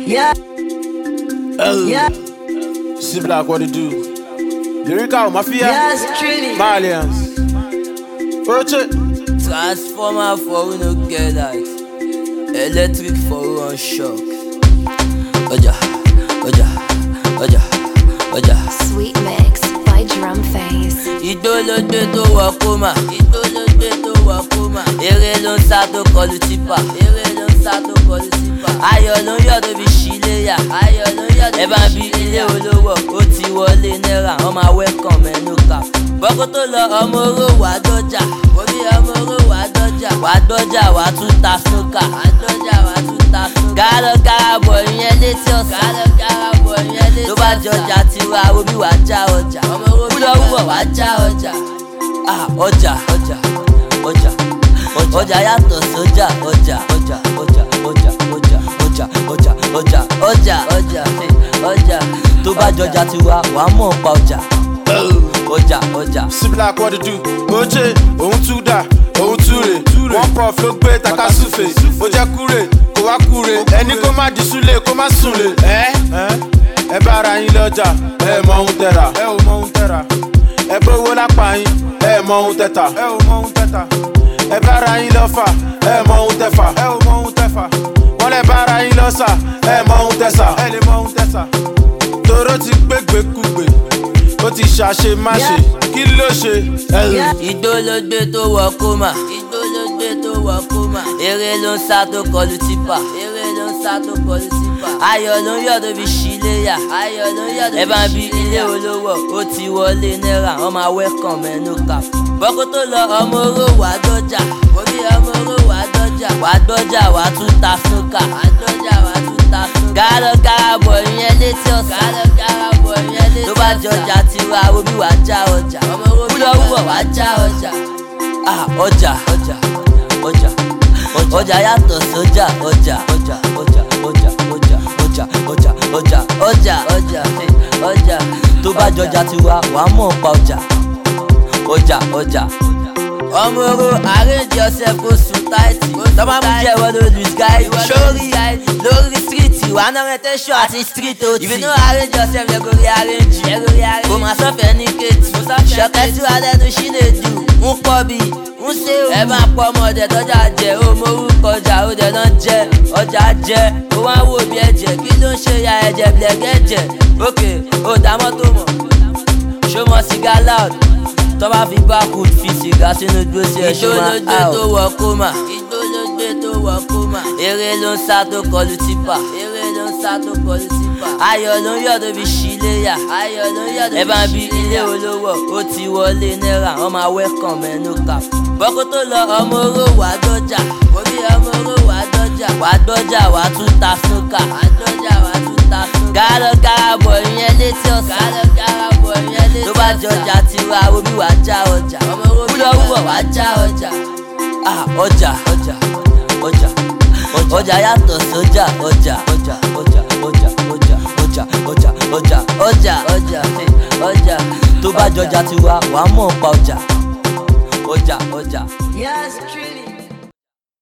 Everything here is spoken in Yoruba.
Yeah. Yeah. See Black, what it do? Lyrical Mafia. Yes, truly. Malians. Roche. Transformer for we no get light. Electric for we on shock. Oja, oja, oja, oja. Sweet mix by Drum Face. Idolode to wakoma, idolode to wakoma. Ere ló ń sá tó kọlu tipa, ere ló ń sá tó kọlu tipa. Ayọ̀ ló ń yọ̀ tó fi ṣíléyà, ayọ̀ ló ń yọ̀ tó fi ṣíléyà. Ẹ bá ń bí ilé olówó, ó ti wọlé náírà, wọ́n máa welcome mẹ́nu kà. Bọ́kú tó lọ ọmọ oró wà dọ́jà, orí ọmọ oró wà dọ́jà, wà tún ta snooker, wà dọ́jà wà tún ta snooker. Gàlọ́ garabọ̀ ìyẹn létí ọ̀sán, gàlọ́ garabọ̀ ìyẹn létí ọ̀sán. Tó bá jọjà tiwa, omi wà já ọjà, ọmọ oró wúlọ́wọ́ wà já ọjà. Ọjà, ọjà, ọjà, ọjà yàtọ̀ sójà, ọjà, ọjà, ọjà, ọjà, ọjà, ọjà, ọjà, ọjà, ọjà, ọjà, ọjà. Tó bá jọjà tiwa, wàá mọ̀ pa ọjà. Ọjà, ọjà. See Black, what it do? Roche. Òun tún dà, òun tún rè. Wọ́n pọ̀ ló gbé takasúfè. Ó jẹ́ kúrè, kó wá kúrè. Ẹni kó má di súlé, kó má súnlé. Ẹ bá ara yín lọ́jà, ẹ mọ ohun tẹ̀ra. Ẹ ò mọ ohun tẹ̀ra. Ẹ bówó lápá yín, ẹ mọ ohun tẹ̀ta. Ẹ ò mọ ohun tẹ̀ta. Ẹ bá ara yín lọ́fà, ẹ mọ ohun tẹ̀fà. Ẹ ò mọ ohun tẹ̀fà. Wọ́n lẹ bá ara yín lọ́sà, ẹ mọ ohun tẹ̀sà. Ẹ lè mọ ohun tẹ̀sà. Toró ti gbégbékúgbè, ó ti ṣàṣe máṣe, kí ló ṣe? Ìdólógbé tó wọ kómà, ìdólógbé tó wọ kómà. Ere ló ń sá tó kọlu tipa, ere ló ń sá tó kọlu tipa. Ayọ̀ ló ń yọ̀ tó fi ṣíléyà, ayọ̀ ló ń yọ̀ tó fi ṣíléyà. Ẹ bá ń bí ilé olówó, ó ti wọlé náírà, wọ́n máa welcome mẹ́nu kà. Bọ́kú tó lọ ọmọ oró wà dọ́jà, orí ọmọ oró wà dọ́jà, wà tún ta snooker, wà dọ́jà wà tún ta snooker. Gàlọ́ garabọ̀ ìyẹn létí ọ̀sán, gàlọ́ garabọ̀ ìyẹn létí ọ̀sán. Tó bá jọjà tiwa, omi wà já ọjà, ọmọ oró wúlọ́wọ́ wà já ọjà. Ọjà, ọjà, ọjà, ọjà yàtọ̀ sójà, ọjà, ọjà, ọjà, ọjà, ọjà, ọjà, ọjà, ọjà, ọjà, ọjà, ọjà. Tó bá jọjà tiwa, wàá mọ̀ pa ọjà. Ọjà, ọjà. Ọmọ oró arrange yourself kó sùn táìtì. Tọ́ba mú jẹ́ ìwọ ló lose guide. Sórí lórí street wà ná retention àti street ot. If you no arrange yourself, they go rearrange. Kò máa sọ́fẹ̀ẹ́ ní kéètì. Ṣọ̀kẹ́ tí wàá lẹ́nu ṣí lè dù. Ń pọ̀ bí ń ṣe òun. Ẹ máa pọ̀ ọmọdé tọ́jà jẹ. Ó mọ orúkọ ọjà ó dẹ̀ náà jẹ. Ọjà jẹ. Ó wá wò bí ẹ̀jẹ̀. Kí ló ń ṣe ya ẹ̀jẹ̀ blẹ̀gẹ̀jẹ̀? Ókè, ó dá mọ́tò mọ̀. Ṣó mọ sìgá loud? Tọ́ba fi backwood fi sìgá sínú gbèsè ẹ̀ṣọ́ máa out. Ìdólógbé tó wọ kómà, ìdólógbé tó wọ kómà. Ere ló ń sá tó kọlu tipa, ere ló ń sá tó kọlu tipa. Ayọ̀ ló ń yọ̀ tó fi ṣíléyà, ayọ̀ ló ń yọ̀ tó fi ṣíléyà. Ẹ bá ń bí ilé olówó, ó ti wọlé náírà, wọ́n máa welcome mẹ́nu kà. Bọ́kú tó lọ ọmọ oró wà dọ́jà, orí ọmọ oró wà dọ́jà, wà tún ta snooker, wà dọ́jà wà tún ta snooker. Gàlọ́ garabọ̀ ìyẹn létí ọ̀sán, gàlọ́ garabọ̀ ìyẹn létí ọ̀sán. Tó bá jọjà tiwa, omi wà já ọjà, ọmọ oró wúlọ́wọ́ wà já ọjà. Ọjà, ọjà, ọjà, ọjà yàtọ̀ sójà, ọjà, ọjà, ọjà, ọjà, ọjà, ọjà, ọjà, ọjà, ọjà, ọjà, ọjà. Tó bá jọjà tiwa, wàá mọ̀ pa ọjà. Ọjà, ọjà. Yes, truly.